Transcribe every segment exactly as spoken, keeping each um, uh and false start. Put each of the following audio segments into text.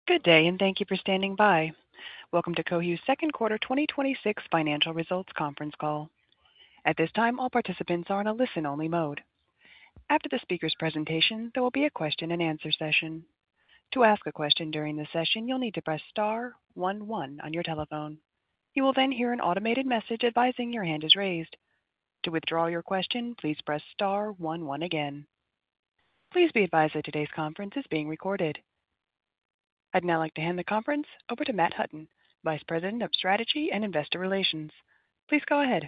Good day, and thank you for standing by. Welcome to Cohu's second quarter twenty twenty-six financial results conference call. At this time, all participants are in a listen-only mode. After the speaker's presentation, there will be a question-and-answer session. To ask a question during the session, you'll need to press star one one on your telephone. You will then hear an automated message advising your hand is raised. To withdraw your question, please press star one one again. Please be advised that today's conference is being recorded. I'd now like to hand the conference over to Matt Hutton, Vice President of Strategy and Investor Relations. Please go ahead.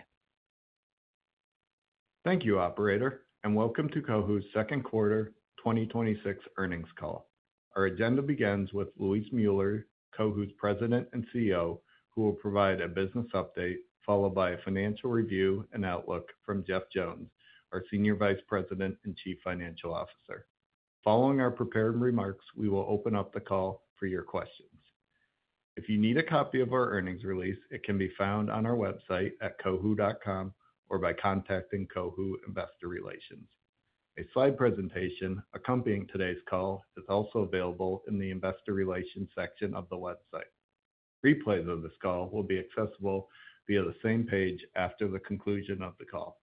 Thank you, Operator, and welcome to Cohu's second quarter twenty twenty-six earnings call. Our agenda begins with Luis Müller, Cohu's President and C E O, who will provide a business update, followed by a financial review and outlook from Jeff Jones, our Senior Vice President and Chief Financial Officer. Following our prepared remarks, we will open up the call for your questions. If you need a copy of our earnings release, it can be found on our website at cohu dot com or by contacting Cohu Investor Relations. A slide presentation accompanying today's call is also available in the Investor Relations section of the website. Replays of this call will be accessible via the same page after the conclusion of the call.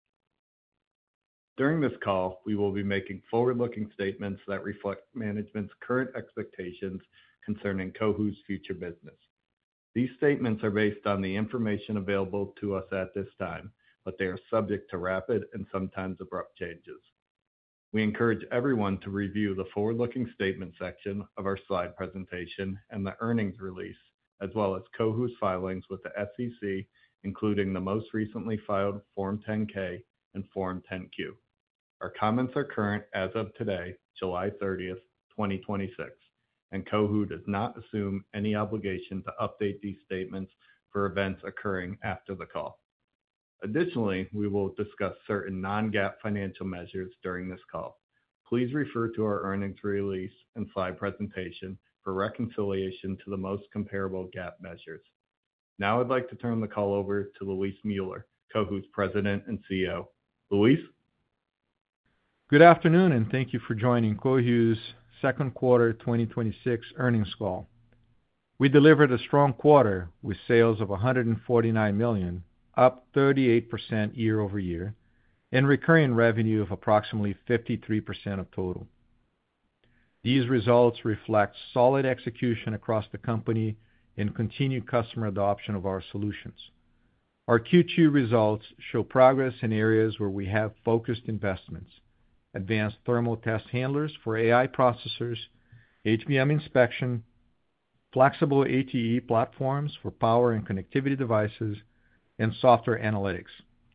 During this call, we will be making forward-looking statements that reflect management's current expectations concerning Cohu's future business. These statements are based on the information available to us at this time, but they are subject to rapid and sometimes abrupt changes. We encourage everyone to review the forward-looking statement section of our slide presentation and the earnings release, as well as Cohu's filings with the S E C, including the most recently filed Form ten K and Form ten Q. Our comments are current as of today, July thirtieth, twenty twenty-six, and Cohu does not assume any obligation to update these statements for events occurring after the call. Additionally, we will discuss certain non-GAAP financial measures during this call. Please refer to our earnings release and slide presentation for reconciliation to the most comparable GAAP measures. Now I'd like to turn the call over to Luis Müller, Cohu's President and C E O. Luis? Good afternoon, and thank you for joining Cohu's second quarter twenty twenty-six earnings call. We delivered a strong quarter with sales of one hundred forty-nine million dollars, up thirty-eight percent year over year, and recurring revenue of approximately fifty-three percent of total. These results reflect solid execution across the company and continued customer adoption of our solutions. Our Q two results show progress in areas where we have focused investments: advanced thermal test handlers for A I processors, H B M inspection, flexible A T E platforms for power and connectivity devices, and software analytics.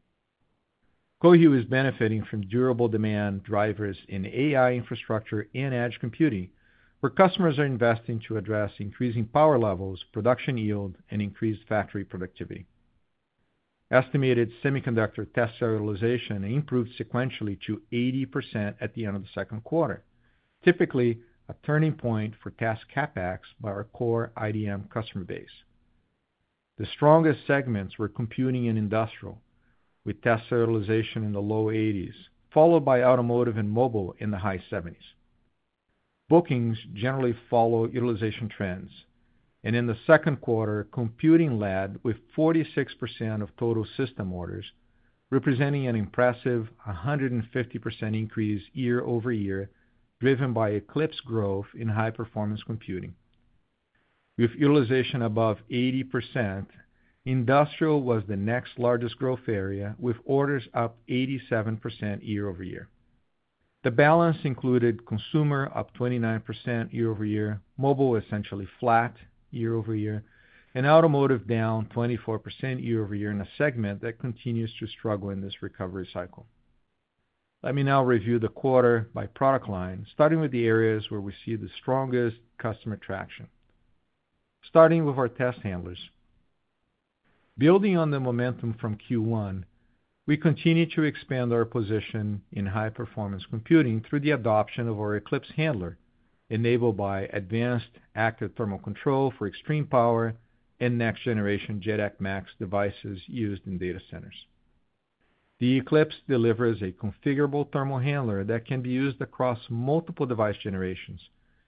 Cohu is benefiting from durable demand drivers in A I infrastructure and edge computing, where customers are investing to address increasing power levels, production yield, and increased factory productivity. Estimated semiconductor test serialization improved sequentially to eighty percent at the end of the second quarter, typically a turning point for test CapEx by our core I D M customer base. The strongest segments were computing and industrial, with test serialization in the low eighties, followed by automotive and mobile in the high seventies. Bookings generally follow utilization trends, and in the second quarter, computing led with forty-six percent of total system orders, representing an impressive one hundred fifty percent increase year over year, driven by Eclipse growth in high-performance computing. With utilization above eighty percent, industrial was the next largest growth area, with orders up eighty-seven percent year over year. The balance included consumer up twenty-nine percent year over year, mobile essentially flat year over year, and automotive down twenty-four percent year over year in a segment that continues to struggle in this recovery cycle. Let me now review the quarter by product line, starting with the areas where we see the strongest customer traction. Starting with our test handlers. Building on the momentum from Q one, we continue to expand our position in high-performance computing through the adoption of our Eclipse handler, enabled by advanced active thermal control for extreme power and next-generation JEDEC Max devices used in data centers. The Eclipse delivers a configurable thermal handler that can be used across multiple device generations,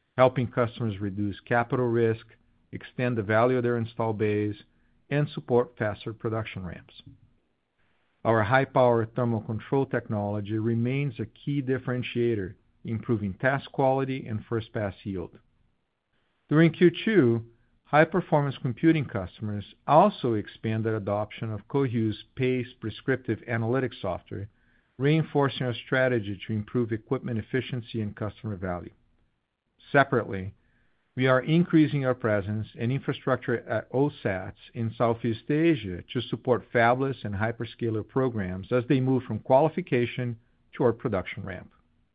helping customers reduce capital risk, extend the value of their install base, and support faster production ramps. Our high-power thermal control technology remains a key differentiator, improving test quality and first-pass yield. During Q two, high-performance computing customers also expanded adoption of Cohu's PACE prescriptive analytics software, reinforcing our strategy to improve equipment efficiency and customer value. Separately, we are increasing our presence and infrastructure at O SATs in Southeast Asia to support fabless and hyperscaler programs as they move from qualification toward production ramp.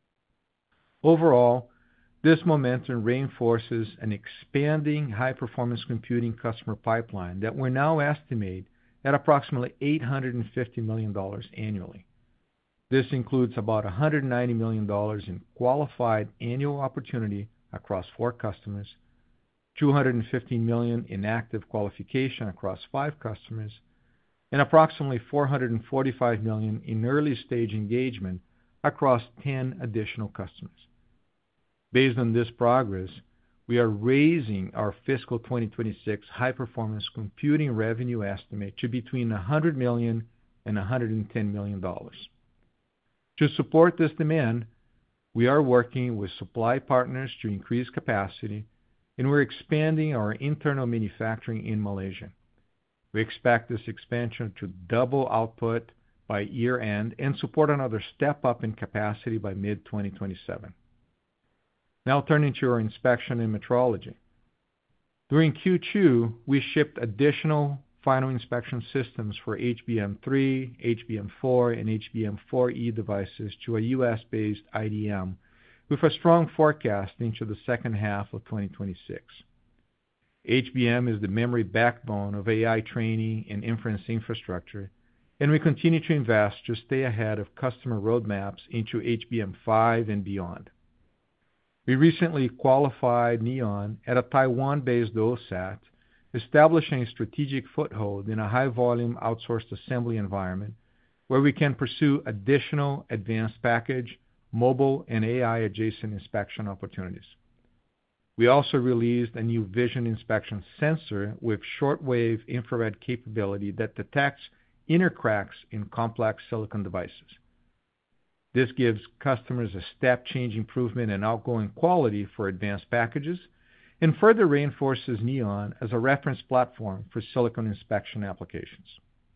Overall, this momentum reinforces an expanding high-performance computing customer pipeline that we now estimate at approximately eight hundred fifty million dollars annually. This includes about one hundred ninety million dollars in qualified annual opportunity across four customers, two hundred fifteen million dollars in active qualification across five customers, and approximately four hundred forty-five million dollars in early-stage engagement across ten additional customers. Based on this progress, we are raising our fiscal twenty twenty-six high-performance computing revenue estimate to between one hundred million dollars and one hundred ten million dollars. To support this demand, we are working with supply partners to increase capacity, and we're expanding our internal manufacturing in Malaysia. We expect this expansion to double output by year-end and support another step up in capacity by mid twenty twenty-seven. Now turning to our inspection and metrology. During Q two, we shipped additional final inspection systems for H B M three, H B M four, and H B M four E devices to a U S-based I D M with a strong forecast into the second half of twenty twenty-six. H B M is the memory backbone of A I training and inference infrastructure, and we continue to invest to stay ahead of customer roadmaps into H B M five and beyond. We recently qualified Neon at a Taiwan-based O SAT, establishing a strategic foothold in a high-volume outsourced assembly environment where we can pursue additional advanced package, mobile, and A I-adjacent inspection opportunities. We also released a new vision inspection sensor with shortwave infrared capability that detects inner cracks in complex silicon devices. This gives customers a step-change improvement in outgoing quality for advanced packages and further reinforces Neon as a reference platform for silicon inspection applications.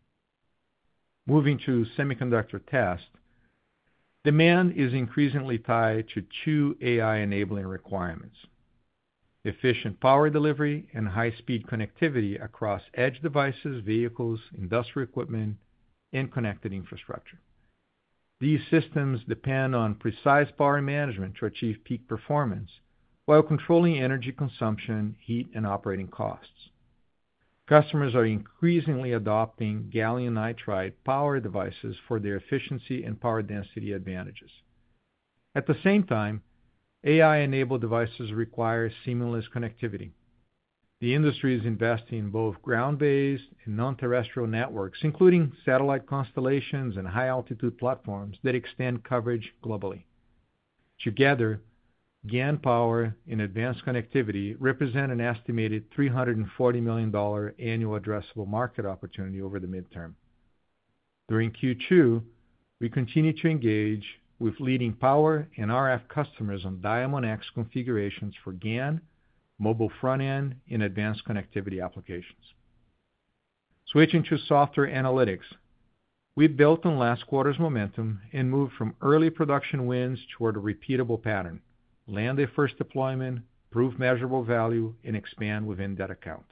Moving to semiconductor test, demand is increasingly tied to two A I-enabling requirements: efficient power delivery and high-speed connectivity across edge devices, vehicles, industrial equipment, and connected infrastructure. These systems depend on precise power management to achieve peak performance while controlling energy consumption, heat, and operating costs. Customers are increasingly adopting gallium nitride power devices for their efficiency and power density advantages. At the same time, A I-enabled devices require seamless connectivity. The industry is investing in both ground-based and non-terrestrial networks, including satellite constellations and high-altitude platforms that extend coverage globally. Together, GaN power and advanced connectivity represent an estimated three hundred forty million dollars annual addressable market opportunity over the midterm. During Q two, we continue to engage with leading power and R F customers on Diamondx configurations for GaN, mobile front-end, and advanced connectivity applications. Switching to software analytics, we built on last quarter's momentum and moved from early production wins toward a repeatable pattern: land a first deployment, prove measurable value, and expand within that account.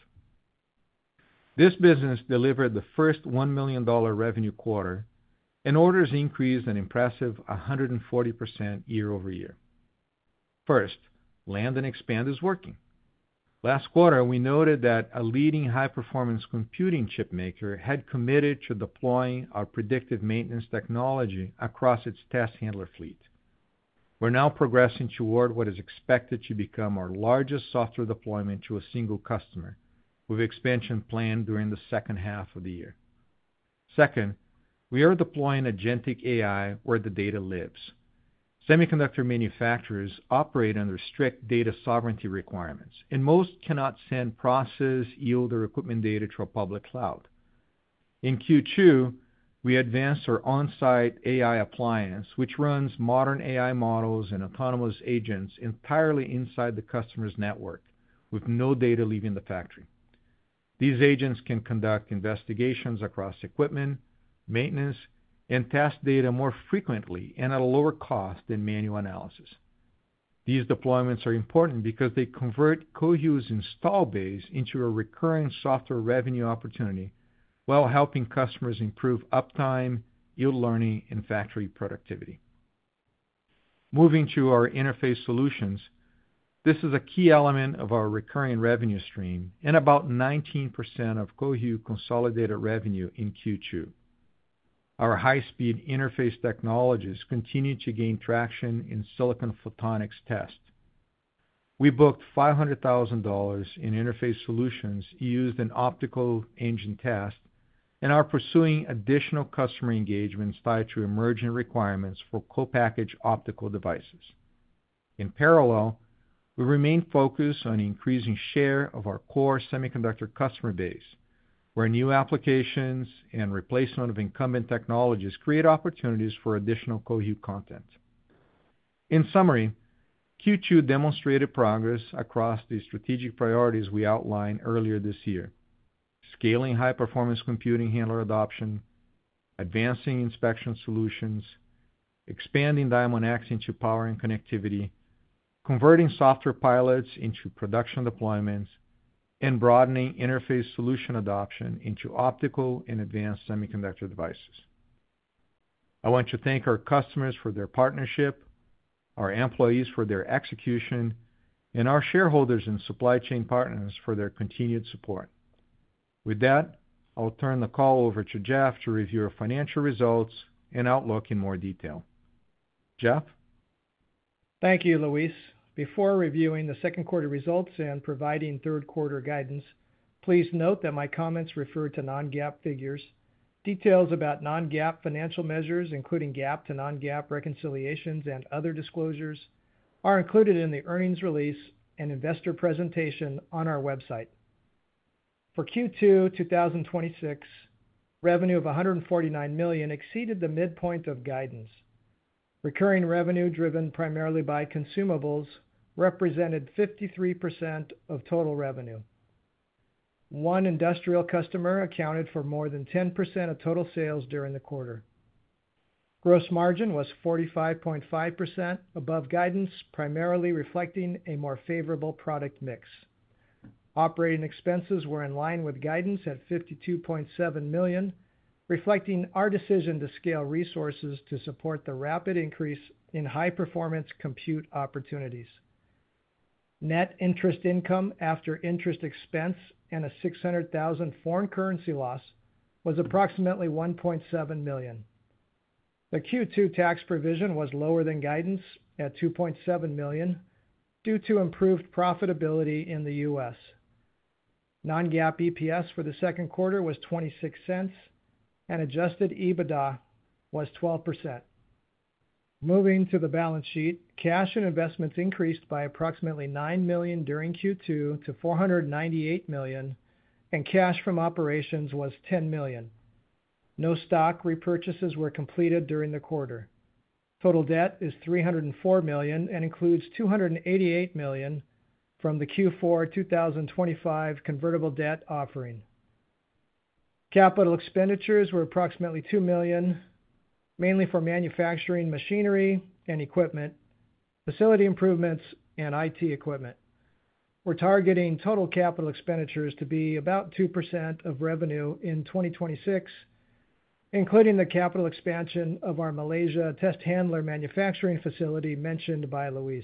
This business delivered the first one million dollars revenue quarter, and orders increased an impressive one hundred forty percent year over year. First, land and expand is working. Last quarter, we noted that a leading high-performance computing chip maker had committed to deploying our predictive maintenance technology across its test handler fleet. We're now progressing toward what is expected to become our largest software deployment to a single customer, with expansion planned during the second half of the year. Second, we are deploying agentic A I where the data lives. Semiconductor manufacturers operate under strict data sovereignty requirements, and most cannot send process, yield, or equipment data to a public cloud. In Q two, we advanced our on-site A I appliance, which runs modern A I models and autonomous agents entirely inside the customer's network, with no data leaving the factory. These agents can conduct investigations across equipment, maintenance, and test data more frequently and at a lower cost than manual analysis. These deployments are important because they convert Cohu's install base into a recurring software revenue opportunity while helping customers improve uptime, yield learning, and factory productivity. Moving to our interface solutions, this is a key element of our recurring revenue stream and about nineteen percent of Cohu consolidated revenue in Q two. Our high-speed interface technologies continue to gain traction in silicon photonics test. We booked five hundred thousand dollars in interface solutions used in optical engine test and are pursuing additional customer engagements tied to emerging requirements for co-packaged optical devices. In parallel, we remain focused on increasing share of our core semiconductor customer base, where new applications and replacement of incumbent technologies create opportunities for additional Cohu content. In summary, Q two demonstrated progress across the strategic priorities we outlined earlier this year: scaling high-performance computing handler adoption, advancing inspection solutions, expanding Diamondx into power and connectivity, converting software pilots into production deployments, and broadening interface solution adoption into optical and advanced semiconductor devices. I want to thank our customers for their partnership, our employees for their execution, and our shareholders and supply chain partners for their continued support. With that, I'll turn the call over to Jeff to review our financial results and outlook in more detail. Jeff? Thank you, Luis. Before reviewing the second quarter results and providing third quarter guidance, please note that my comments refer to non-GAAP figures. Details about non-GAAP financial measures, including GAAP to non-GAAP reconciliations and other disclosures, are included in the earnings release and investor presentation on our website. For Q two twenty twenty-six, revenue of one hundred forty-nine million dollars exceeded the midpoint of guidance. Recurring revenue, driven primarily by consumables, represented fifty-three percent of total revenue. One industrial customer accounted for more than ten percent of total sales during the quarter. Gross margin was forty-five point five percent, above guidance, primarily reflecting a more favorable product mix. Operating expenses were in line with guidance at fifty-two point seven million dollars, reflecting our decision to scale resources to support the rapid increase in high-performance compute opportunities. Net interest income after interest expense and a six hundred thousand dollars foreign currency loss was approximately one point seven million dollars. The Q two tax provision was lower than guidance at two point seven million dollars due to improved profitability in the U S. Non-GAAP E P S for the second quarter was twenty-six cents, and adjusted EBITDA was twelve percent. Moving to the balance sheet, cash and investments increased by approximately nine million dollars during Q two to four hundred ninety-eight million dollars, and cash from operations was ten million dollars. No stock repurchases were completed during the quarter. Total debt is three hundred four million dollars and includes two hundred eighty-eight million dollars from the Q four twenty twenty-five convertible debt offering. Capital expenditures were approximately two million dollars, mainly for manufacturing machinery and equipment, facility improvements, and I T equipment. We're targeting total capital expenditures to be about two percent of revenue in twenty twenty-six, including the capital expansion of our Malaysia test handler manufacturing facility mentioned by Luis.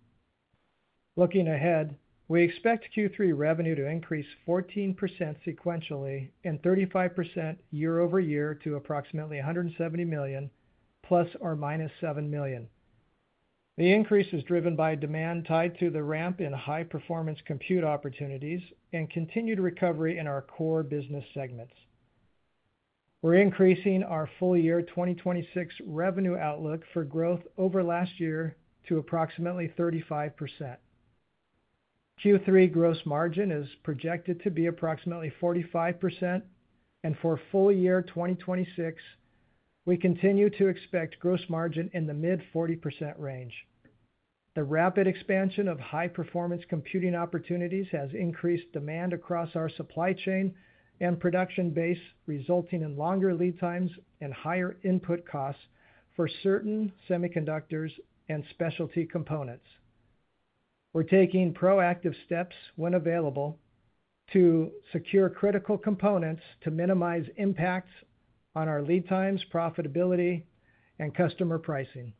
Looking ahead, we expect Q three revenue to increase fourteen percent sequentially and thirty-five percent year over year to approximately one hundred seventy million dollars, plus or minus seven million dollars. The increase is driven by demand tied to the ramp in high-performance compute opportunities and continued recovery in our core business segments. We're increasing our full year twenty twenty-six revenue outlook for growth over last year to approximately thirty-five percent. Q three gross margin is projected to be approximately forty-five percent, and for full year twenty twenty-six, we continue to expect gross margin in the mid forty percent range. The rapid expansion of high-performance computing opportunities has increased demand across our supply chain and production base, resulting in longer lead times and higher input costs for certain semiconductors and specialty components. We're taking proactive steps when available to secure critical components to minimize impacts on our lead times, profitability, and customer pricing.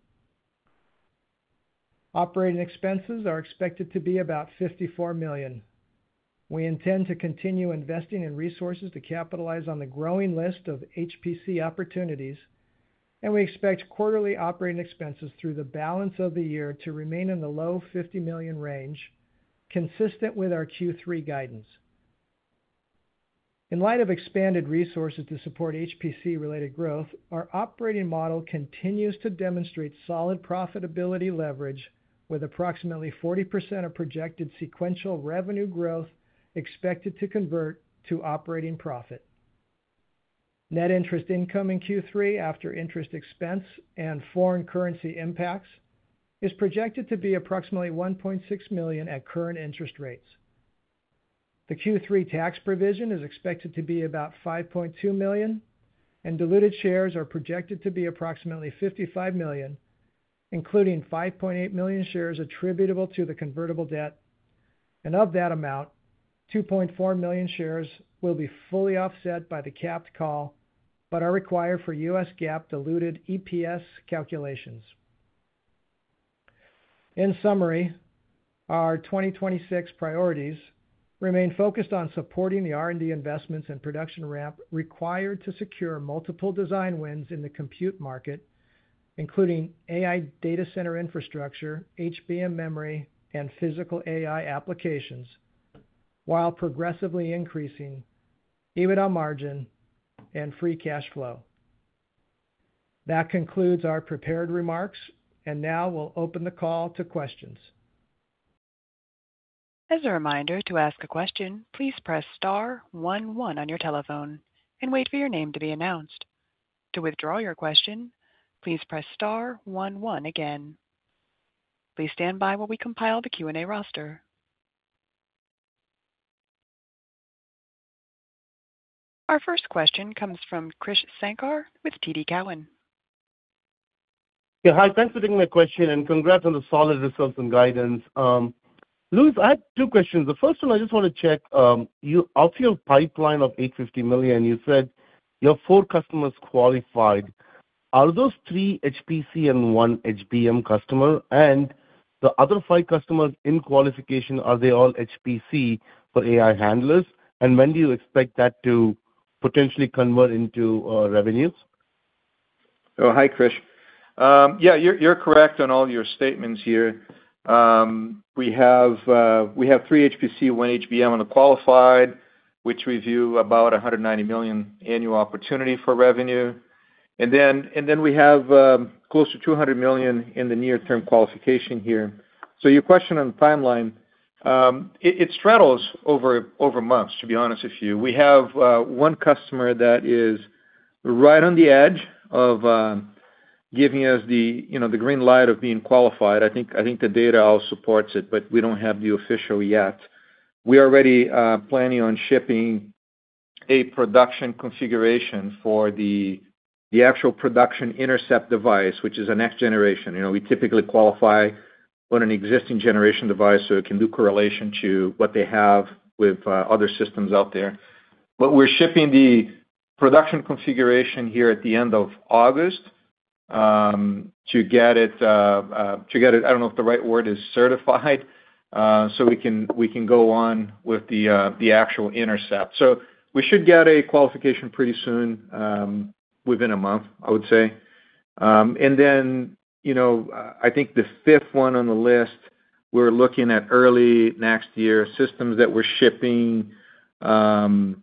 Operating expenses are expected to be about fifty-four million dollars. We intend to continue investing in resources to capitalize on the growing list of H P C opportunities, and we expect quarterly operating expenses through the balance of the year to remain in the low fifty million dollars range, consistent with our Q three guidance. In light of expanded resources to support H P C-related growth, our operating model continues to demonstrate solid profitability leverage, with approximately forty percent of projected sequential revenue growth expected to convert to operating profit. Net interest income in Q three, after interest expense and foreign currency impacts, is projected to be approximately one point six million dollars at current interest rates. The Q three tax provision is expected to be about five point two million dollars, and diluted shares are projected to be approximately fifty-five million, including five point eight million shares attributable to the convertible debt, and of that amount, two point four million shares will be fully offset by the capped call, but are required for U S GAAP diluted E P S calculations. In summary, our twenty twenty-six priorities remain focused on supporting the R and D investments and production ramp required to secure multiple design wins in the compute market, including A I data center infrastructure, H B M memory, and physical A I applications, while progressively increasing EBITDA margin and free cash flow. That concludes our prepared remarks, and now we'll open the call to questions. As a reminder, to ask a question, please press star one one on your telephone and wait for your name to be announced. To withdraw your question, please press star one one again. Please stand by while we compile the Q and A roster. Our first question comes from Krish Sankar with T D Cowen. Yeah, hi. Thanks for taking my question, and congrats on the solid results and guidance. Um, Luis, I have two questions. The first one, I just want to check, um, you of your pipeline of eight hundred fifty million, you said you have four customers qualified. Are those three H P C and one H B M customer? And the other five customers in qualification, are they all H P C for A I handlers? And when do you expect that to potentially convert into uh, revenues? Oh, hi, Krish. Um, yeah, you're, you're correct on all your statements here. Um, we have uh, we have three H P C, one H B M on the qualified, which we view about one hundred ninety million annual opportunity for revenue. And then and then we have um, close to two hundred million in the near-term qualification here. So your question on the timeline, um, it, it straddles over over months, to be honest with you. We have uh, one customer that is right on the edge of um, giving us the you know the green light of being qualified. I think I think the data all supports it, but we don't have the official yet. We are already uh, planning on shipping a production configuration for the the actual production intercept device, which is a next generation. You know, we typically qualify on an existing generation device so it can do correlation to what they have with uh, other systems out there. But we're shipping the production configuration here at the end of August. Um, to get it, uh, uh, to get it, I don't know if the right word is certified, uh, so we can we can go on with the uh, the actual intercept. So we should get a qualification pretty soon, um, within a month, I would say. Um, and then, you know, I think the fifth one on the list, we're looking at early next year systems that we're shipping. Um,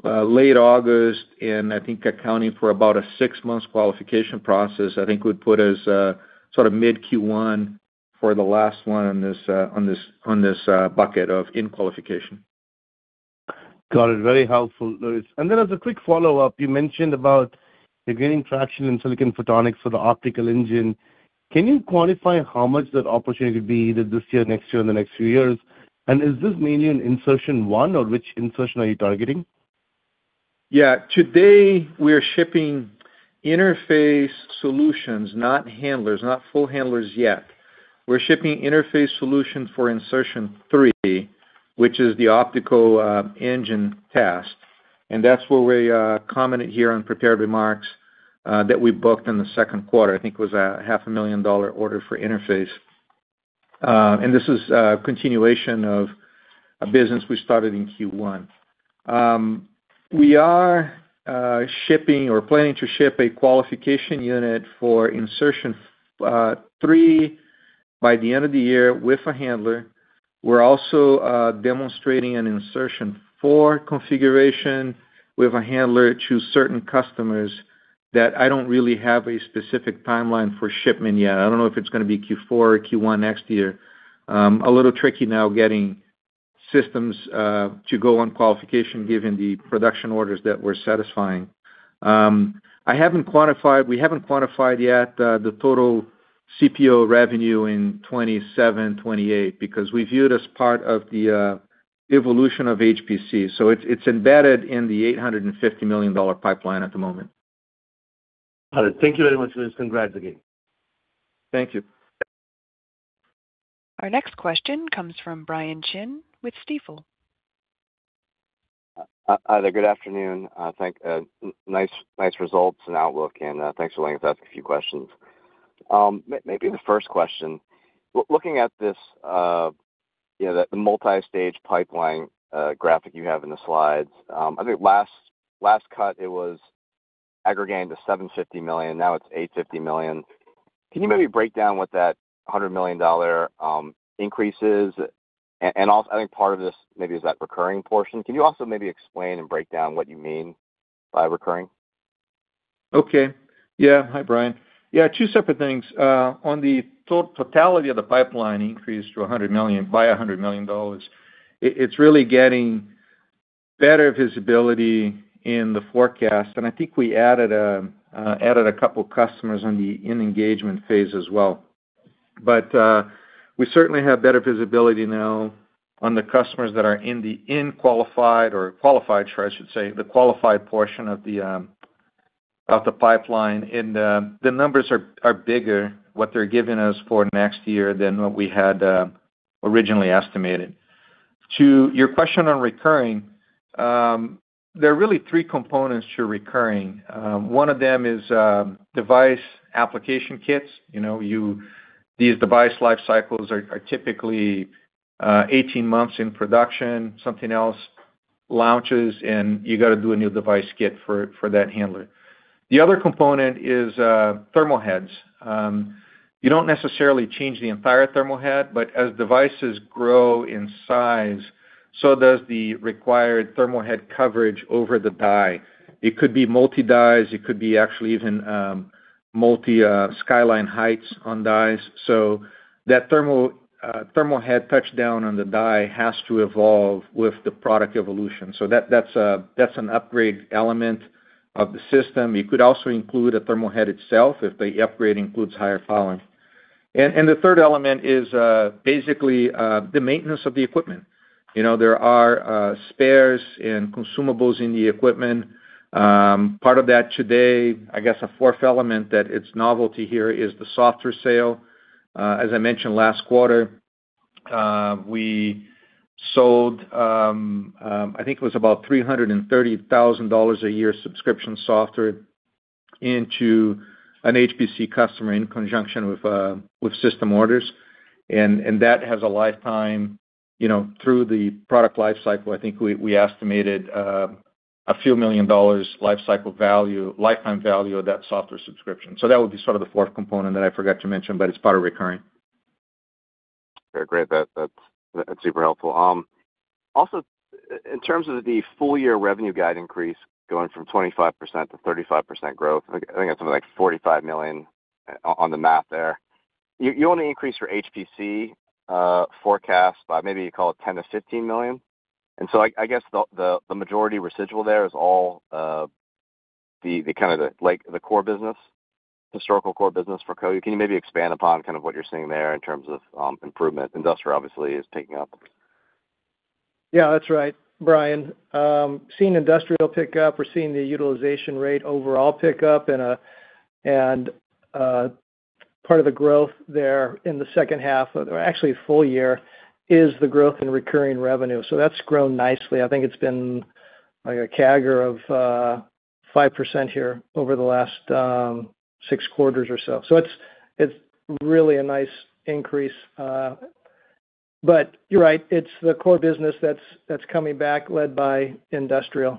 uh, late August, and I think accounting for about a six months qualification process, I think would put us uh, sort of mid Q one for the last one on this uh, on this on this uh, bucket of in qualification. Got it. Very helpful, Luis. And then as a quick follow-up, you mentioned about you're gaining traction in silicon photonics for the optical engine. Can you quantify how much that opportunity could be either this year, next year, in the next few years? And is this mainly an insertion one, or which insertion are you targeting? Yeah. Today, we're shipping interface solutions, not handlers, not full handlers yet. We're shipping interface solutions for insertion three, which is the optical uh, engine test. And that's where we uh, commented here on prepared remarks uh, that we booked in the second quarter. I think it was a half a million dollar order for interface. Uh, and this is a continuation of a business we started in Q one. Um, we are uh, shipping or planning to ship a qualification unit for insertion uh, three by the end of the year with a handler. We're also uh, demonstrating an insertion four configuration with a handler to certain customers that I don't really have a specific timeline for shipment yet. I don't know if it's going to be Q four or Q one next year. Um, a little tricky now getting systems uh, to go on qualification given the production orders that we're satisfying. Um, I haven't quantified, we haven't quantified yet uh, the total C P O revenue in twenty-seven, twenty-eight, because we view it as part of the uh, evolution of H P C. So it's, it's embedded in the eight hundred fifty million dollars pipeline at the moment. All right. Thank you very much, Luis. Congrats again. Thank you. Our next question comes from Brian Chin with Stifel. Uh, Hi there. Good afternoon. Uh, thank uh, n- nice nice results and outlook, and uh, thanks for letting us ask a few questions. Um, m- maybe the first question, l- looking at this, uh, you know, the, the multi-stage pipeline uh, graphic you have in the slides. Um, I think last last cut it was aggregating to seven hundred fifty million dollars. Now it's eight hundred fifty million dollars. Can you maybe break down what that one hundred million dollars um, increase is? And, and also, I think part of this maybe is that recurring portion. Can you also maybe explain and break down what you mean by recurring? Okay. Yeah. Hi, Brian. Yeah, two separate things. Uh, on the to- totality of the pipeline increase to one hundred million dollars by one hundred million dollars, it, it's really getting better visibility in the forecast, and I think we added a uh, added a couple customers on the in engagement phase as well. But uh, we certainly have better visibility now on the customers that are in the in qualified or qualified, I should say, the qualified portion of the um, of the pipeline, and uh, the numbers are are bigger, what they're giving us for next year than what we had uh, originally estimated. To your question on recurring, um, there are really three components to recurring. Um, one of them is um, device application kits. You know, you these device life cycles are, are typically uh, eighteen months in production. Something else launches, and you got to do a new device kit for for that handler. The other component is uh, thermal heads. Um, you don't necessarily change the entire thermal head, but as devices grow in size, so does the required thermal head coverage over the die. It could be multi-dies. It could be actually even um, multi uh, skyline heights on dies. So that thermal uh, thermal head touchdown on the die has to evolve with the product evolution. So that that's a that's an upgrade element of the system. You could also include a thermal head itself if the upgrade includes higher power. And, and the third element is uh, basically uh, the maintenance of the equipment. You know, there are uh, spares and consumables in the equipment. Um, part of that today, I guess a fourth element that it's novelty here is the software sale. Uh, as I mentioned last quarter, uh, we sold, um, um, I think it was about three hundred thirty thousand dollars a year subscription software into an H P C customer in conjunction with uh, with system orders, and and that has a lifetime, you know, through the product life cycle. I think we we estimated uh, a few million dollars life cycle value, lifetime value of that software subscription. So that would be sort of the fourth component that I forgot to mention, but it's part of recurring. Very great. That that's that's super helpful. Um, also, in terms of the full-year revenue guide increase going from twenty-five percent to thirty-five percent growth, I think I think it's something like forty-five million on the math there. You you only increased your H P C uh, forecast by maybe you call it ten to fifteen million. And so I, I guess the, the the majority residual there is all uh, the the kind of the like the core business, historical core business for Cohu. Can you maybe expand upon kind of what you're seeing there in terms of um, improvement? Industrial obviously is picking up. Yeah, that's right, Brian. Um, seeing industrial pick up, we're seeing the utilization rate overall pick up, and a and uh, part of the growth there in the second half, or actually full year, is the growth in recurring revenue. So that's grown nicely. I think it's been like a C A G R of uh, five percent here over the last um, six quarters or so. So it's it's really a nice increase. Uh, but you're right, it's the core business that's that's coming back, led by industrial.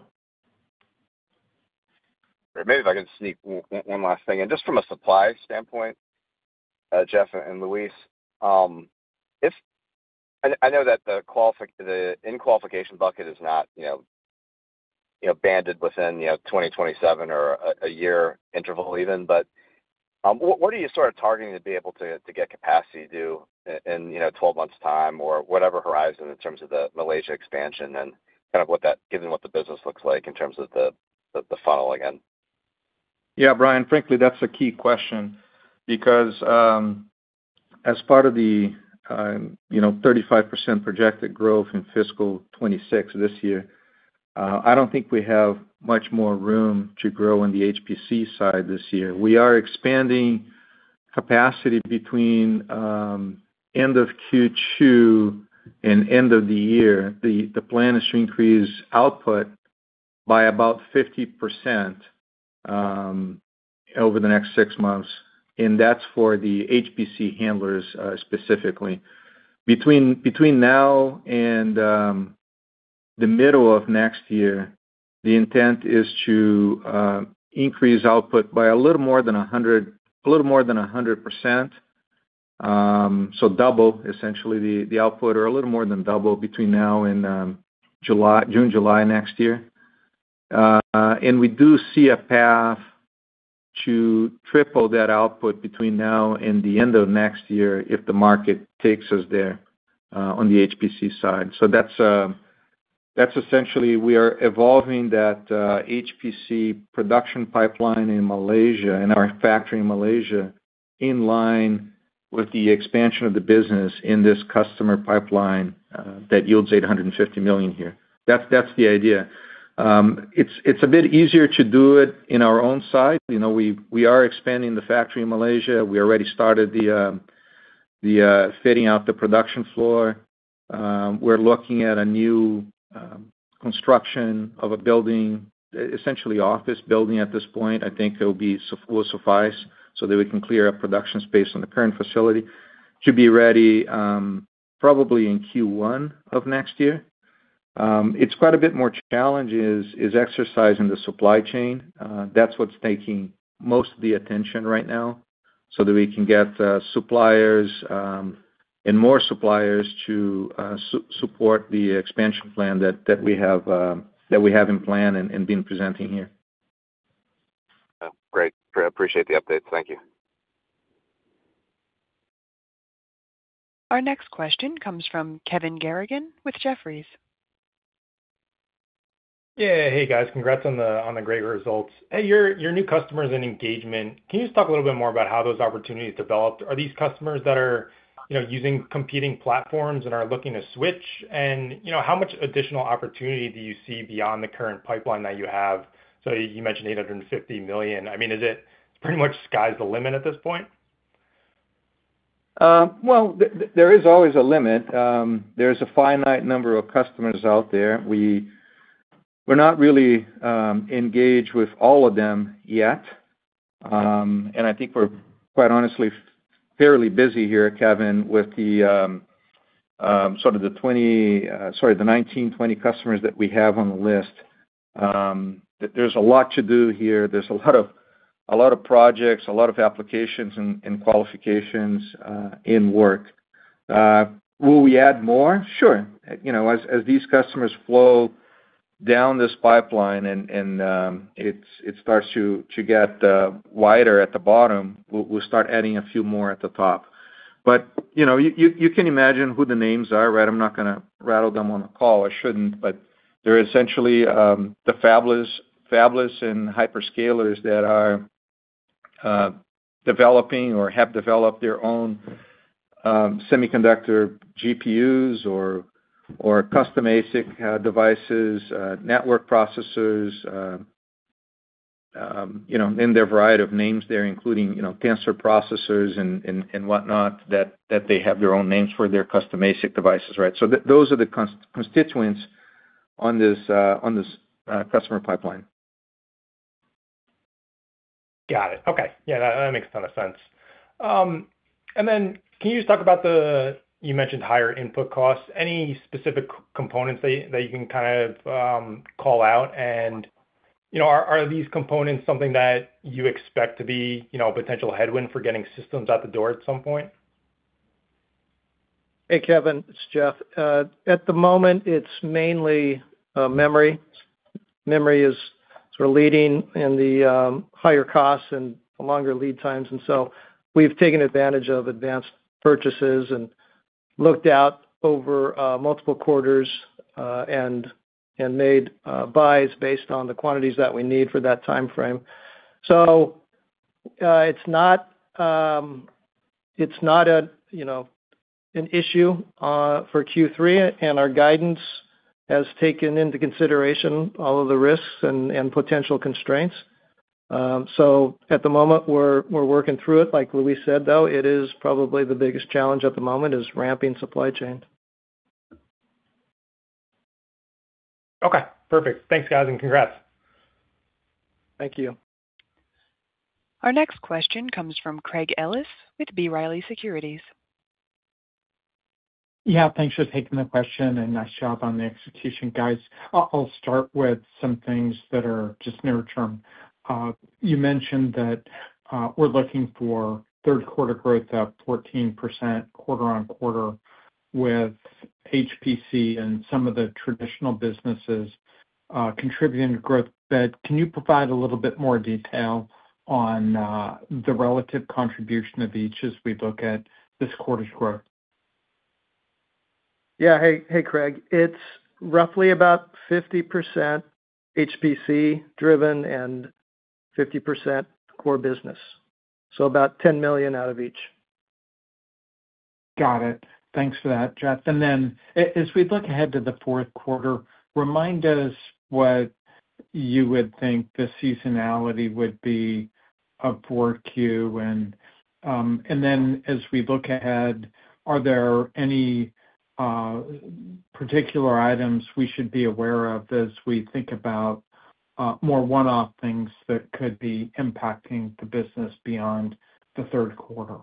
Maybe if I can sneak one last thing in, just from a supply standpoint, uh, Jeff and Luis, um, if I, I know that the qualifi- the in qualification bucket is not you know you know banded within you know twenty twenty-seven or a, a year interval even, but um, what, what are you sort of targeting to be able to to get capacity due in, in you know twelve months time or whatever horizon in terms of the Malaysia expansion and kind of what that given what the business looks like in terms of the the, the funnel again? Yeah, Brian, frankly, that's a key question because um, as part of the uh, you know thirty-five percent projected growth in fiscal twenty-six this year, uh, I don't think we have much more room to grow in the H P C side this year. We are expanding capacity between um, end of Q two and end of the year. The, the plan is to increase output by about fifty percent. Um, over the next six months, and that's for the H P C handlers uh, specifically. Between between now and um, the middle of next year, the intent is to uh, increase output by a little more than a hundred, a little more than a hundred percent. Um, so double essentially the the output, or a little more than double between now and um, July, June, July next year. Uh, and we do see a path to triple that output between now and the end of next year if the market takes us there uh, on the H P C side. So that's uh, that's essentially we are evolving that uh, H P C production pipeline in Malaysia, in our factory in Malaysia, in line with the expansion of the business in this customer pipeline uh, that yields eight hundred fifty million here. That's that's the idea. Um, it's it's a bit easier to do it in our own side. You know, we we are expanding the factory in Malaysia. We already started the uh, the uh, fitting out the production floor. Um, we're looking at a new um, construction of a building, essentially office building at this point. I think it will be will suffice so that we can clear up production space on the current facility to be ready um, probably in Q one of next year. Um, it's quite a bit more challenge is, is exercising the supply chain. Uh, that's what's taking most of the attention right now so that we can get uh, suppliers um, and more suppliers to uh, su- support the expansion plan that, that we have uh, that we have in plan and, and been presenting here. Oh, great. Appreciate the updates. Thank you. Our next question comes from Kevin Garrigan with Jefferies. Yeah, hey guys, congrats on the on the great results. Hey, your your new customers and engagement. Can you just talk a little bit more about how those opportunities developed? Are these customers that are, you know, using competing platforms and are looking to switch? And you know, how much additional opportunity do you see beyond the current pipeline that you have? So you mentioned eight hundred fifty million. I mean, is it pretty much sky's the limit at this point? Uh, well, th- th- there is always a limit. Um, there's a finite number of customers out there. We We're not really um, engaged with all of them yet, um, and I think we're quite honestly fairly busy here, Kevin, with the um, um, sort of the twenty, uh, sorry, the nineteen, twenty customers that we have on the list. Um, there's a lot to do here. There's a lot of a lot of projects, a lot of applications and, and qualifications uh, in work. Uh, will we add more? Sure. You know, as as these customers flow down this pipeline and and um, it's it starts to to get uh, wider at the bottom, we'll, we'll start adding a few more at the top. But you know, you, you you can imagine who the names are, right? I'm not going to rattle them on the call. I shouldn't, but they're essentially um, the fabless fabless and hyperscalers that are uh, developing or have developed their own um, semiconductor G P Us or or custom A S I C uh, devices, uh, network processors, uh, um, you know, in their variety of names there, including, you know, tensor processors and, and, and whatnot, that, that they have their own names for their custom A S I C devices, right? So th- those are the cons- constituents on this, uh, on this uh, customer pipeline. Got it. Okay. Yeah, that, that makes a ton of sense. Um, and then can you just talk about the, you mentioned higher input costs, any specific components that you, that you can kind of um, call out? And, you know, are, are these components something that you expect to be, you know, a potential headwind for getting systems out the door at some point? Hey, Kevin, it's Jeff. Uh, at the moment, it's mainly uh, memory. Memory is sort of leading in the um, higher costs and longer lead times. And so we've taken advantage of advanced purchases and looked out over uh, multiple quarters uh, and and made uh, buys based on the quantities that we need for that time frame. So uh, it's not um, it's not a you know an issue uh, for Q three, and our guidance has taken into consideration all of the risks and, and potential constraints. Um, so at the moment, we're we're working through it. Like Luis said, though, it is probably the biggest challenge at the moment is ramping supply chain. Okay, perfect. Thanks, guys, and congrats. Thank you. Our next question comes from Craig Ellis with B. Riley Securities. Yeah, thanks for taking the question, and nice job on the execution, guys. I'll I'll start with some things that are just near term. Uh, you mentioned that uh, we're looking for third quarter growth of fourteen percent quarter on quarter with H P C and some of the traditional businesses uh, contributing to growth. But can you provide a little bit more detail on uh, the relative contribution of each as we look at this quarter's growth? Yeah. Hey, hey, Craig. It's roughly about fifty percent H P C driven and fifty percent core business. So about ten million out of each. Got it. Thanks for that, Jeff. And then a- as we look ahead to the fourth quarter, remind us what you would think the seasonality would be of four Q. And um, and then as we look ahead, are there any uh, particular items we should be aware of as we think about uh, more one-off things that could be impacting the business beyond the third quarter?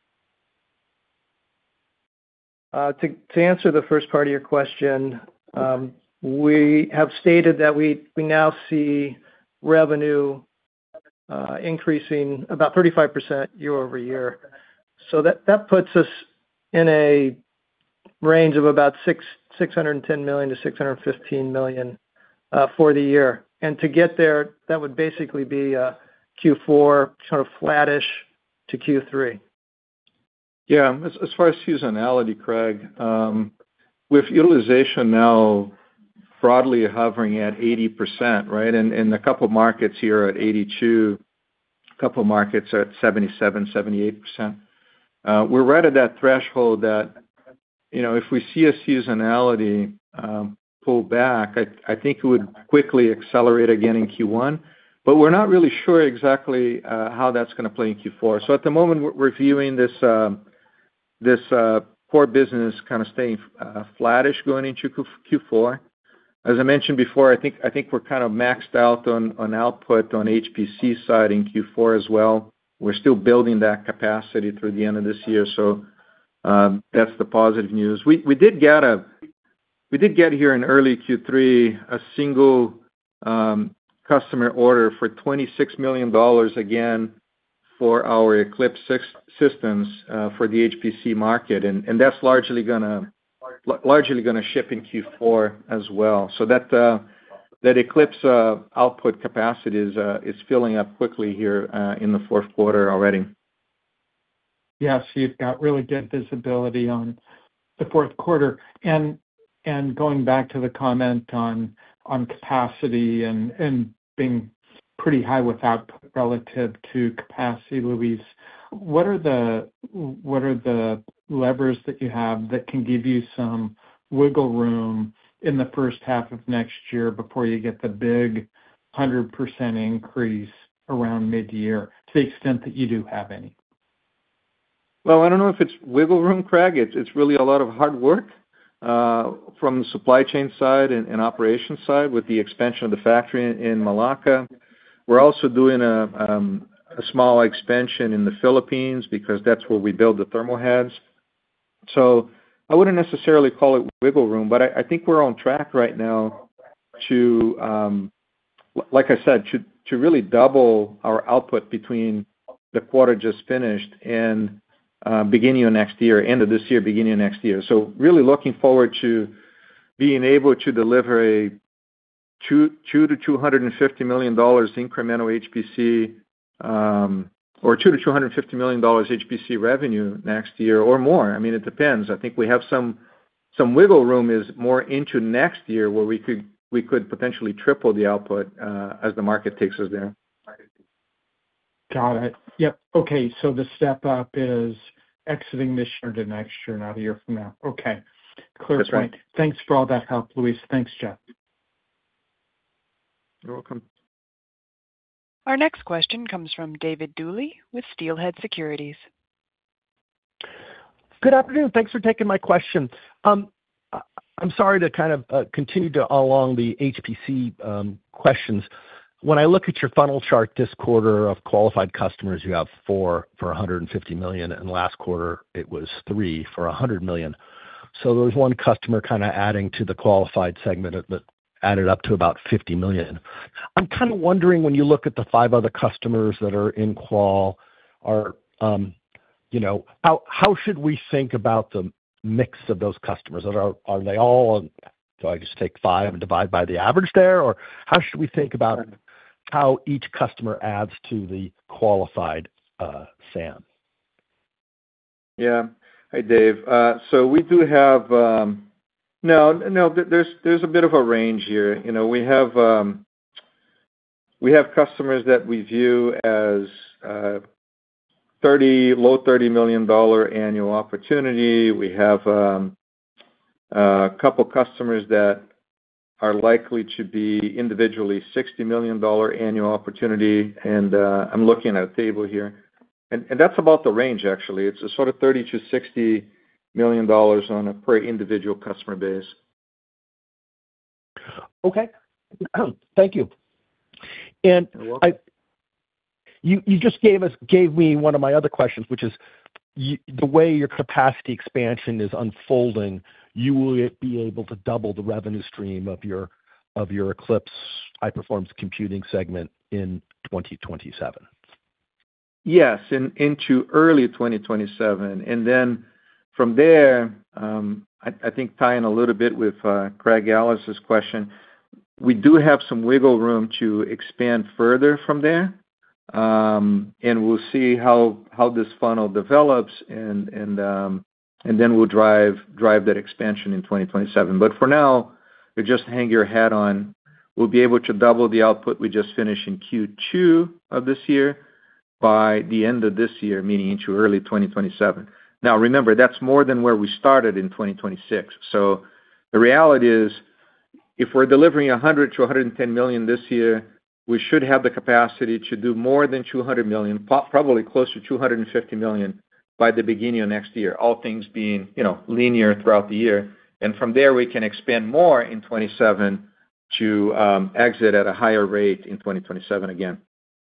Uh, to, to answer the first part of your question, um, we have stated that we, we now see revenue uh, increasing about thirty-five percent year over year. So that, that puts us in a range of about six, $610 million to six hundred fifteen million uh, for the year. And to get there, that would basically be uh, Q four sort of flattish to Q three. Yeah, as, as far as seasonality, Craig, um, with utilization now broadly hovering at eighty percent, right? And, and a couple of markets here at eighty-two, a couple of markets are at seventy-seven, seventy-eight percent. Uh, we're right at that threshold that, you know, if we see a seasonality um, pull back, I, I think it would quickly accelerate again in Q one, but we're not really sure exactly uh, how that's going to play in Q four. So at the moment, we're, we're viewing this um, this uh, core business kind of staying uh, flattish going into Q four. As I mentioned before, I think I think we're kind of maxed out on, on output on H P C side in Q four as well. We're still building that capacity through the end of this year, so um, that's the positive news. We we did get a we did get here in early Q three a single um, customer order for twenty-six million dollars again for our Eclipse six systems uh, for the H P C market, and, and that's largely going to largely going to ship in Q four as well. So that uh, that Eclipse uh, output capacity is uh, is filling up quickly here uh, in the fourth quarter already. Yes, you've got really good visibility on the fourth quarter. And and going back to the comment on on capacity and and being pretty high with output relative to capacity, Luis, what are the what are the levers that you have that can give you some wiggle room in the first half of next year before you get the big one hundred percent increase around mid-year, to the extent that you do have any? Well, I don't know if it's wiggle room, Craig. It's it's really a lot of hard work uh, from the supply chain side and, and operations side with the expansion of the factory in, in Malacca. We're also doing a, um, a small expansion in the Philippines because that's where we build the thermal heads. So I wouldn't necessarily call it wiggle room, but I, I think we're on track right now to, um, like I said, to, to really double our output between the quarter just finished and uh, beginning of next year, end of this year, beginning of next year. So really looking forward to being able to deliver a two, two to two hundred fifty million dollars incremental H P C, um, or two to two hundred fifty million dollars H P C revenue next year or more. I mean, it depends. I think we have some some wiggle room is more into next year where we could we could potentially triple the output uh, as the market takes us there. Got it. Yep. Okay. So the step up is exiting this year to next year, not a year from now. Okay. Clear That's point. right. Thanks for all that help, Luis. Thanks, Jeff. You're welcome. Our next question comes from David Dooley with Steelhead Securities. Good afternoon. Thanks for taking my question. Um, I- I'm sorry to kind of uh, continue to along the H P C um, questions. When I look at your funnel chart this quarter of qualified customers, you have four for one hundred fifty million, and last quarter it was three for one hundred million. So there was one customer kind of adding to the qualified segment that added up to about fifty million. I'm kind of wondering, when you look at the five other customers that are in qual, are um, you know, how how should we think about the mix of those customers? Are are they all? So I just take five and divide by the average there, or how should we think about how each customer adds to the qualified uh, S A M? Yeah. Hi, Dave. Uh, so we do have um, no, no. There's there's a bit of a range here. You know, we have um, we have customers that we view as uh, thirty, low thirty million dollar annual opportunity. We have um, a couple customers that are likely to be individually sixty million dollar annual opportunity, and uh, I'm looking at a table here. And, and that's about the range, actually. It's a sort of thirty to sixty million dollars on a per individual customer base. Okay, thank you. And I, you you just gave us gave me one of my other questions, which is you, the way your capacity expansion is unfolding. You will be able to double the revenue stream of your of your Eclipse high performance computing segment in twenty twenty-seven. Yes, in, into early twenty twenty-seven. And then from there, um, I, I think tying a little bit with uh, Craig Ellis's question, we do have some wiggle room to expand further from there. Um, and we'll see how, how this funnel develops, and, and, um, and then we'll drive, drive that expansion in twenty twenty-seven. But for now, you just hang your hat on. We'll be able to double the output we just finished in Q two of this year by the end of this year, meaning into early twenty twenty-seven. Now, remember, that's more than where we started in twenty twenty-six. So the reality is, if we're delivering one hundred to one hundred ten million this year, we should have the capacity to do more than two hundred million, probably close to two hundred fifty million by the beginning of next year, all things being, you know, linear throughout the year. And from there, we can expand more in twenty-seven to um, exit at a higher rate in twenty twenty-seven again.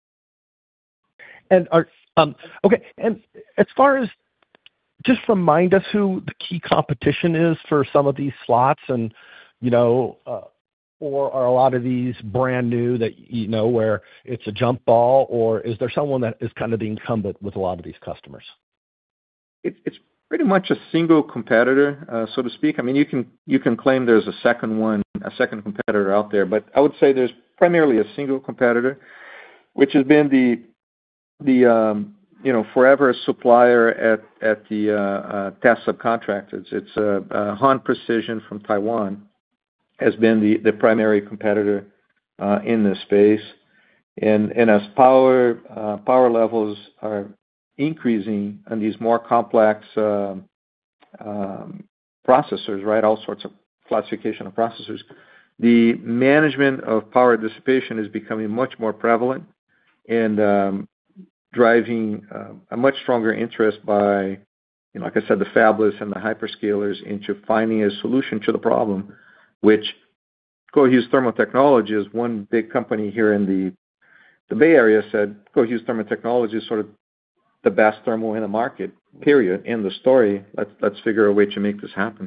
And are um, okay. And as far as, just remind us who the key competition is for some of these slots, and you know, uh, or are a lot of these brand new that you know where it's a jump ball, or is there someone that is kind of the incumbent with a lot of these customers? It, it's pretty much a single competitor, uh, so to speak. I mean, you can you can claim there's a second one, a second competitor out there, but I would say there's primarily a single competitor, which has been the the um, you know forever supplier at at the uh, uh, test subcontractors. It's uh, uh, Han Precision from Taiwan has been the the primary competitor uh, in this space, and and as power uh, power levels are increasing on these more complex uh, um, processors, right? All sorts of classification of processors. The management of power dissipation is becoming much more prevalent and um, driving uh, a much stronger interest by, you know, like I said, the fabless and the hyperscalers into finding a solution to the problem, which Cohu's Thermal Technology is one big company here in the, the Bay Area said Cohu's Thermal Technology is sort of the best thermal in the market, period. End the story. Let's let's figure a way to make this happen.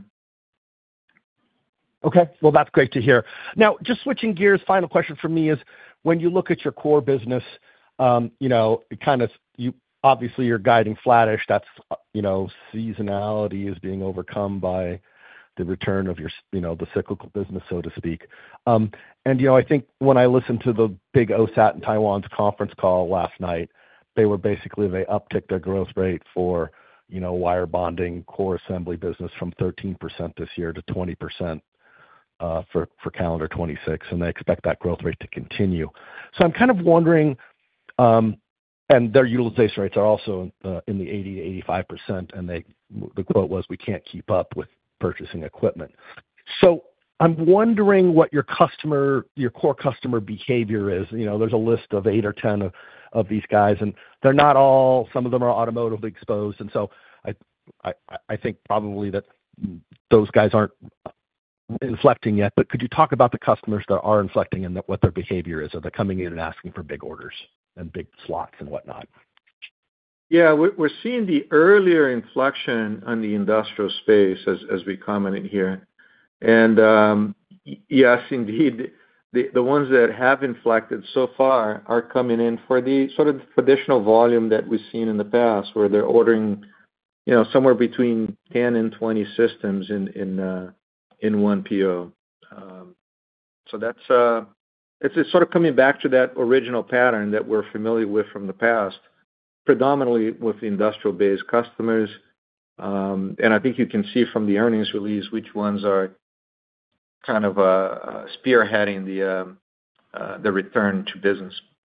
Okay, well, that's great to hear. Now, just switching gears, final question for me is, when you look at your core business, um, you know, it kind of, you obviously you're guiding flattish. That's, you know, seasonality is being overcome by the return of your, you know, the cyclical business, so to speak. Um, and, you know, I think when I listened to the big O SAT in Taiwan's conference call last night, they were basically, they upticked their growth rate for, you know, wire bonding core assembly business from thirteen percent this year to twenty percent uh, for, for calendar twenty-six. And they expect that growth rate to continue. So I'm kind of wondering, um, and their utilization rates are also uh, in the eighty to eighty-five percent. And they, the quote was, we can't keep up with purchasing equipment. So I'm wondering what your customer, your core customer behavior is. You know, there's a list of eight or ten of, of these guys, and they're not all, some of them are automotively exposed. And so I, I, I think probably that those guys aren't inflecting yet, but could you talk about the customers that are inflecting and what their behavior is? Are they coming in and asking for big orders and big slots and whatnot? Yeah, we're seeing the earlier inflection on the industrial space, as, as we commented here. And um, yes, indeed, the, the ones that have inflected so far are coming in for the sort of traditional volume that we've seen in the past, where they're ordering, you know, somewhere between ten and twenty systems in in uh, in one P O. Um, so that's uh, it's, it's sort of coming back to that original pattern that we're familiar with from the past, predominantly with the industrial-based customers. Um, and I think you can see from the earnings release which ones are kind of uh, uh, spearheading the um, uh, the return to business.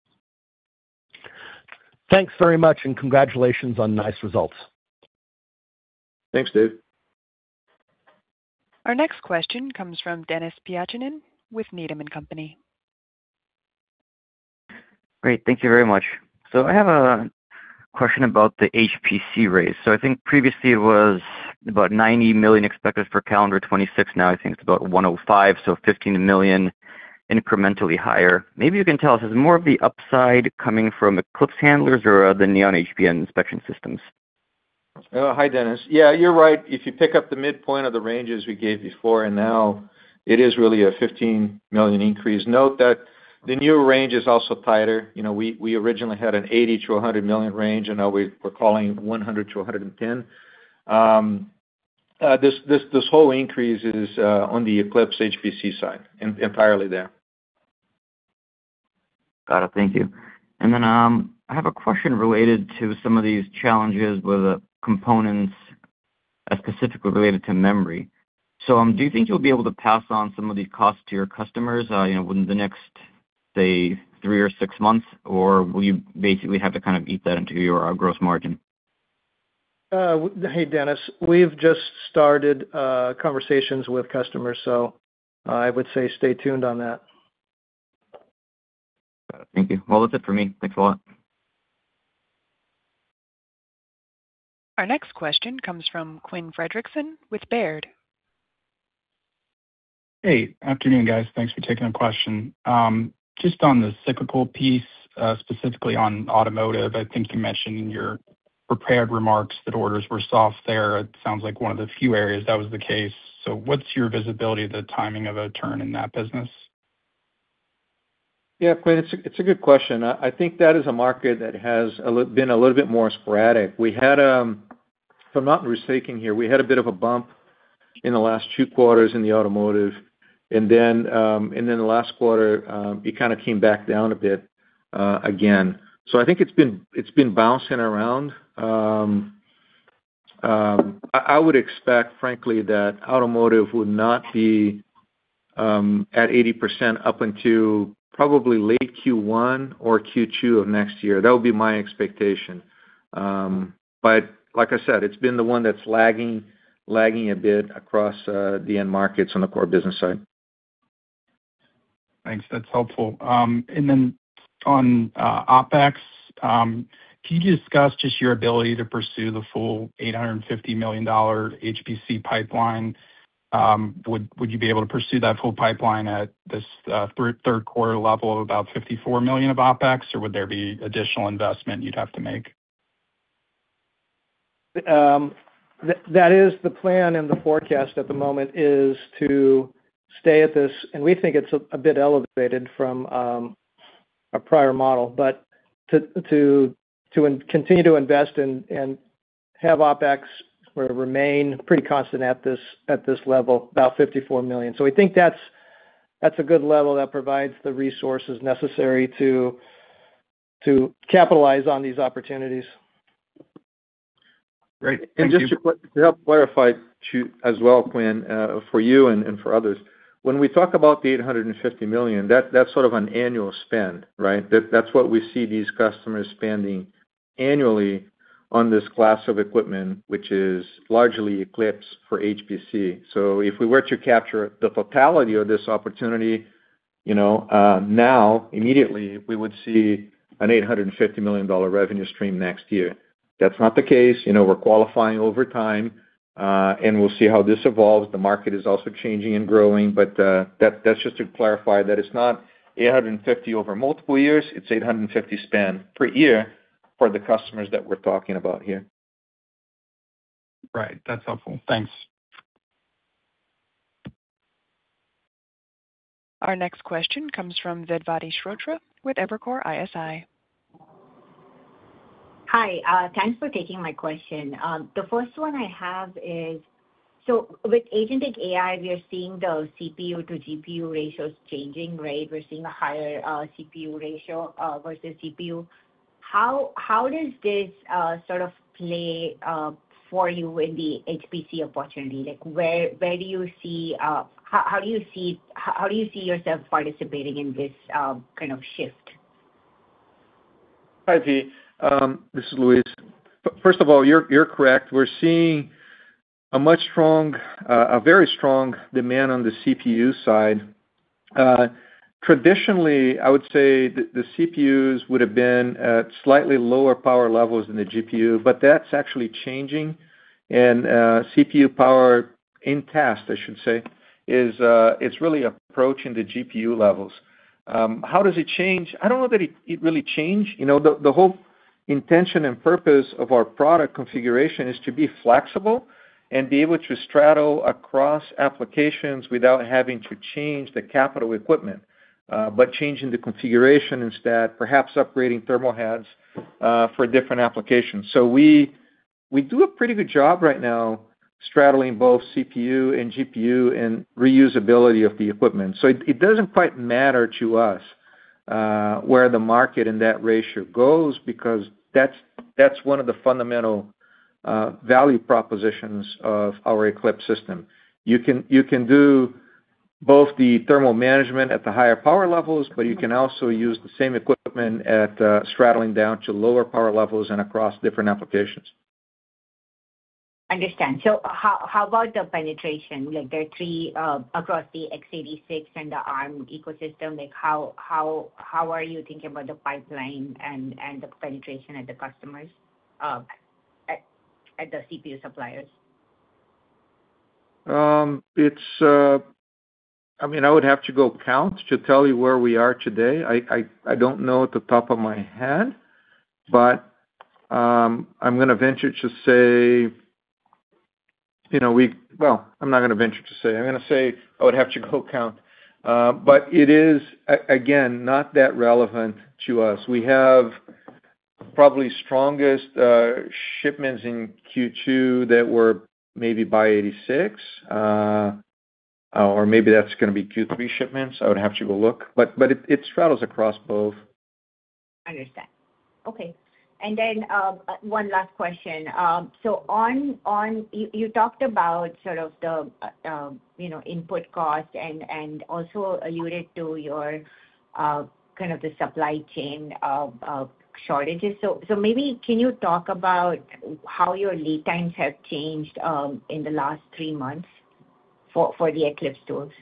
Thanks very much, and congratulations on nice results. Thanks, Dave. Our next question comes from Dennis Piatchinen with Needham and Company. Great, thank you very much. So I have a question about the H P C raise. So I think previously it was about ninety million expected for calendar twenty-six. Now I think it's about one oh five, so fifteen million incrementally higher. Maybe you can tell us, is more of the upside coming from Eclipse handlers or uh, the Neon H B M inspection systems? Oh, hi, Dennis. Yeah, you're right. If you pick up the midpoint of the ranges we gave before, and now it is really a fifteen million increase. Note that the new range is also tighter. You know, we, we originally had an eighty to one hundred million range, and now we, we're calling one hundred to one hundred ten. Um, uh, this, this, this whole increase is uh, on the Eclipse H P C side, in, entirely there. Got it. Thank you. And then um, I have a question related to some of these challenges with uh, components, uh, specifically related to memory. So um, do you think you'll be able to pass on some of these costs to your customers, uh, you know, within the next, say, three or six months, or will you basically have to kind of eat that into your uh, gross margin? Uh, hey, Dennis, we've just started uh, conversations with customers, so uh, I would say stay tuned on that. Thank you. Well, that's it for me. Thanks a lot. Our next question comes from Quinn Fredrickson with Baird. Hey, afternoon, guys. Thanks for taking the question. Um, just on the cyclical piece, uh, specifically on automotive, I think you mentioned in your prepared remarks that orders were soft there. It sounds like one of the few areas that was the case. So what's your visibility of the timing of a turn in that business? Yeah, Quinn, it's a, it's a good question. I, I think that is a market that has a li- been a little bit more sporadic. We had um, if I'm not mistaken here, we had a bit of a bump in the last two quarters in the automotive, and then um, and then the last quarter um, it kind of came back down a bit uh, again. So I think it's been it's been bouncing around. Um, um, I, I would expect, frankly, that automotive would not be um, at eighty percent up until probably late Q one or Q two of next year. That would be my expectation. Um, but like I said, it's been the one that's lagging lagging a bit across uh, the end markets on the core business side. Thanks. That's helpful. Um, and then on uh, OpEx, um, can you discuss just your ability to pursue the full eight hundred fifty million dollars H P C pipeline? Um, would would you be able to pursue that full pipeline at this uh, th- third quarter level of about fifty-four million dollars of OpEx, or would there be additional investment you'd have to make? Um, th- that is the plan, and the forecast at the moment is to stay at this, and we think it's a, a bit elevated from um, a prior model, but to to to in, continue to invest in and have OpEx remain pretty constant at this at this level, about fifty-four million dollars. So we think that's that's a good level that provides the resources necessary to to capitalize on these opportunities. Great. And Thank just you. to, to help clarify to, as well, Quinn, uh, for you and, and for others, when we talk about the eight hundred fifty million dollars, that, that's sort of an annual spend, right? That, that's what we see these customers spending annually on this class of equipment, which is largely Eclipse for H P C. So if we were to capture the totality of this opportunity, you know, uh, now, immediately, we would see an eight hundred fifty million dollars revenue stream next year. That's not the case. You know, we're qualifying over time, uh, and we'll see how this evolves. The market is also changing and growing, but uh, that, that's just to clarify that it's not eight hundred fifty over multiple years. It's eight hundred fifty spend per year for the customers that we're talking about here. Right. That's helpful. Thanks. Our next question comes from Vedvati Shrotre with Evercore I S I. Hi, uh, thanks for taking my question. Um, the first one I have is, so with agentic A I, we are seeing the C P U to G P U ratios changing, right? We're seeing a higher uh, C P U ratio uh, versus G P U. How how does this uh, sort of play uh, for you in the H P C opportunity? Like, where where do you see uh, how, how do you see how, how do you see yourself participating in this uh, kind of shift? Hi, V. Um, this is Luis. First of all, you're you're correct. We're seeing a much strong, uh, a very strong demand on the C P U side. Uh, traditionally, I would say the, the C P Us would have been at slightly lower power levels than the G P U, but that's actually changing. And uh, C P U power in test, I should say, is uh, it's really approaching the G P U levels. Um, how does it change? I don't know that it, it really changed. You know, the, the whole intention and purpose of our product configuration is to be flexible and be able to straddle across applications without having to change the capital equipment, uh, but changing the configuration instead, perhaps upgrading thermal heads uh, for different applications. So we we do a pretty good job right now straddling both C P U and G P U and reusability of the equipment. So it, it doesn't quite matter to us uh, where the market in that ratio goes, because that's that's one of the fundamental uh, value propositions of our Eclipse system. You can you can do both the thermal management at the higher power levels, but you can also use the same equipment at uh, straddling down to lower power levels and across different applications. Understand. So how how about the penetration? Like, there are three uh, across the x eighty-six and the ARM ecosystem. Like, how how how are you thinking about the pipeline and, and the penetration at the customers, uh, at at the C P U suppliers? Um, it's. Uh, I mean, I would have to go count to tell you where we are today. I I, I don't know at the top of my head, but um, I'm going to venture to say. You know, we, well, I'm not going to venture to say. I'm going to say I would have to go count. Uh, but it is, again, not that relevant to us. We have probably strongest uh, shipments in Q two that were maybe by eighty-six, uh, or maybe that's going to be Q three shipments. I would have to go look, but but it, it straddles across both. Understand. Okay. And then uh, one last question. Um, so on on you, you talked about sort of the uh, uh, you know input cost and and also alluded to your uh, kind of the supply chain uh, uh, shortages. So so maybe can you talk about how your lead times have changed um, in the last three months for for the Eclipse tools?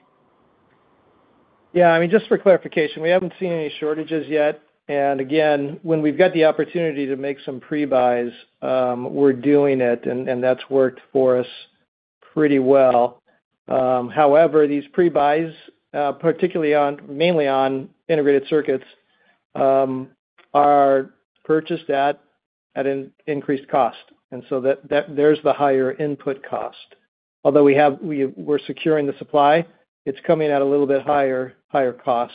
Yeah, I mean, just for clarification, we haven't seen any shortages yet. And again, when we've got the opportunity to make some pre-buys, um, we're doing it, and, and that's worked for us pretty well. Um, however, these pre-buys, uh, particularly on, mainly on integrated circuits, um, are purchased at at an increased cost, and so that, that there's the higher input cost. Although we have we we're securing the supply, it's coming at a little bit higher higher cost.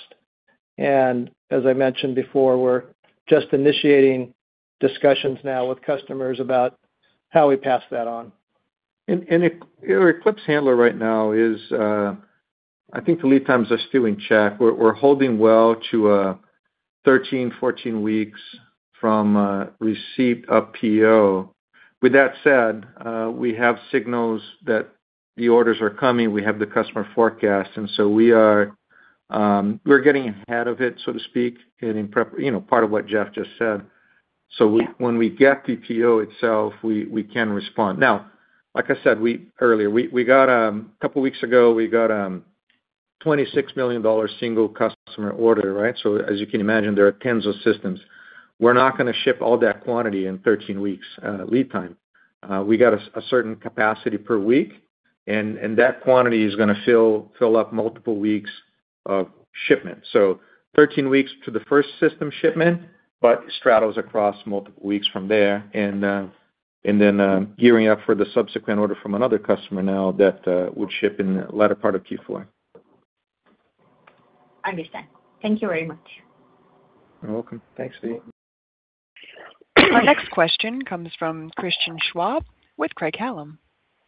And as I mentioned before, we're just initiating discussions now with customers about how we pass that on. And, and it, our Eclipse handler right now is, uh, I think the lead times are still in check. We're, we're holding well to uh, thirteen, fourteen weeks from uh, receipt of P O. With that said, uh, we have signals that the orders are coming. We have the customer forecast, and so we are Um, we're getting ahead of it, so to speak, and in prep, you know, part of what Jeff just said. So we, when we get the P O itself, we, we can respond. Now, like I said, we earlier, we, we got um, a couple weeks ago, we got um twenty-six million dollars single customer order, right? So as you can imagine, there are tens of systems. We're not going to ship all that quantity in thirteen weeks uh, lead time. Uh, we got a, a certain capacity per week, and, and that quantity is going to fill fill up multiple weeks of shipment. So thirteen weeks to the first system shipment, but straddles across multiple weeks from there, and uh, and then uh, gearing up for the subsequent order from another customer now that uh, would ship in the latter part of Q four. Understand. Thank you very much. You're welcome. Thanks, Steve. Our next question comes from Christian Schwab with Craig-Hallum.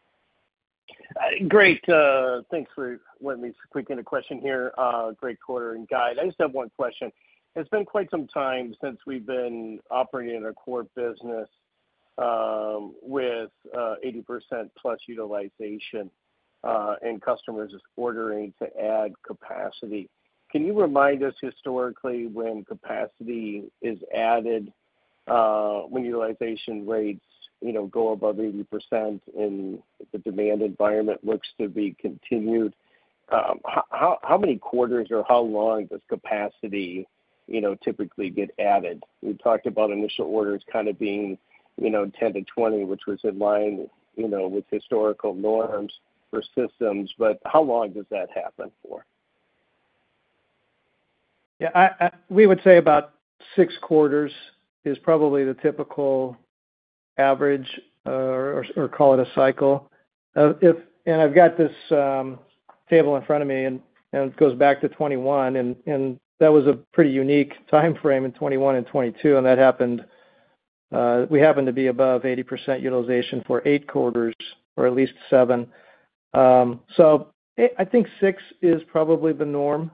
Uh, great. Uh, thanks for letting me quick in a question here. Uh, great quarter and guide. I just have one question. It's been quite some time since we've been operating in our core business um, with uh, eighty percent plus utilization uh, and customers ordering to add capacity. Can you remind us historically when capacity is added, uh, when utilization rates you know, go above eighty percent and the demand environment looks to be continued, um, how, how many quarters or how long does capacity, you know, typically get added? We talked about initial orders kind of being, you know, ten to twenty, which was in line, you know, with historical norms for systems, but how long does that happen for? Yeah, I, I, we would say about six quarters is probably the typical average, uh, or, or call it a cycle. Uh, if and I've got this um, table in front of me, and, and it goes back to twenty-one, and, and that was a pretty unique time frame in twenty-one and twenty-two, and that happened. Uh, we happened to be above eighty percent utilization for eight quarters, or at least seven. Um, so I think six is probably the norm.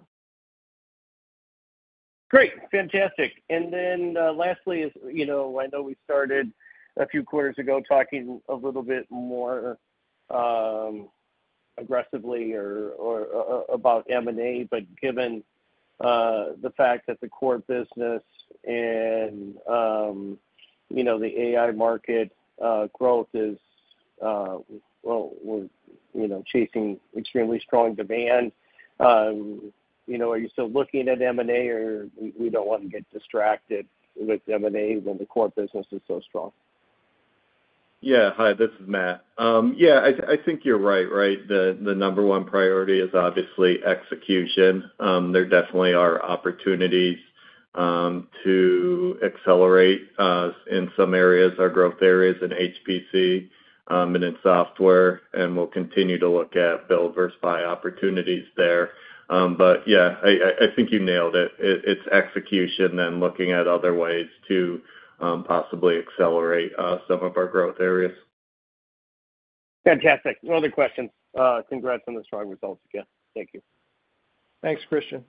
Great, fantastic. And then uh, lastly, is you know, I know we started a few quarters ago talking a little bit more um, aggressively or, or, or about M and A, but given uh, the fact that the core business and um, you know the A I market uh, growth is uh, well, we're you know chasing extremely strong demand. Um, you know, are you still looking at M and A, or we don't want to get distracted with M and A when the core business is so strong? Yeah. Hi, this is Matt. Um, yeah, I, I think you're right, right? The the number one priority is obviously execution. Um, there definitely are opportunities um, to accelerate uh, in some areas, our growth areas in H P C um, and in software, and we'll continue to look at build versus buy opportunities there. Um, but yeah, I, I think you nailed it. it. It's execution and looking at other ways to um, possibly accelerate uh, some of our growth areas. Fantastic. No other questions. Uh, congrats on the strong results again. Thank you. Thanks, Christian.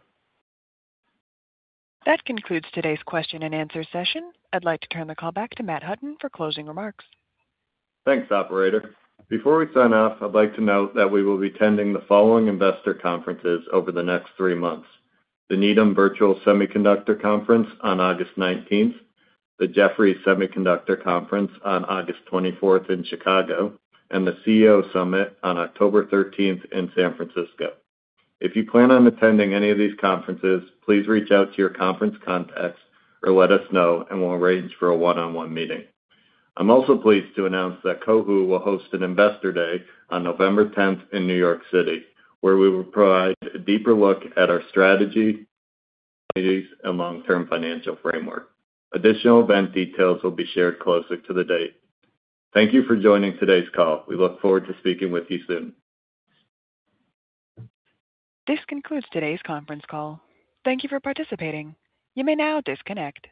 That concludes today's question and answer session. I'd like to turn the call back to Matt Hutton for closing remarks. Thanks, operator. Before we sign off, I'd like to note that we will be attending the following investor conferences over the next three months. The Needham Virtual Semiconductor Conference on August nineteenth, the Jefferies Semiconductor Conference on August twenty-fourth in Chicago, and the C E O Summit on October thirteenth in San Francisco. If you plan on attending any of these conferences, please reach out to your conference contacts or let us know, and we'll arrange for a one-on-one meeting. I'm also pleased to announce that Cohu will host an Investor Day on November tenth in New York City, where we will provide a deeper look at our strategy and long-term financial framework. Additional event details will be shared closer to the date. Thank you for joining today's call. We look forward to speaking with you soon. This concludes today's conference call. Thank you for participating. You may now disconnect.